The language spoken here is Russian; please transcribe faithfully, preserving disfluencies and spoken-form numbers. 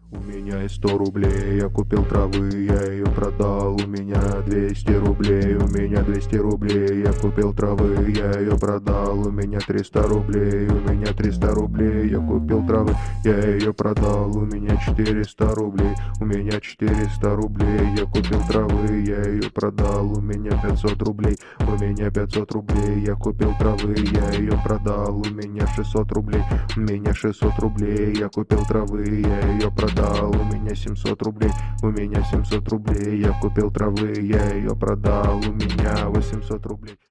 У меня есть сто рублей, я купил травы, я ее продал. У меня двести рублей, у меня двести рублей, я купил травы, я ее продал. У меня триста рублей, у меня триста рублей, я купил травы, я ее продал. У меня четыреста рублей, у меня четыреста рублей, я купил травы, я ее продал. У меня пятьсот рублей, у меня пятьсот рублей, я купил травы, я ее продал. У меня шестьсот рублей, у меня шестьсот рублей, я купил травы, я ее продал. У меня семьсот рублей, у меня семьсот рублей, я купил травы, я ее продал. У меня восемьсот рублей.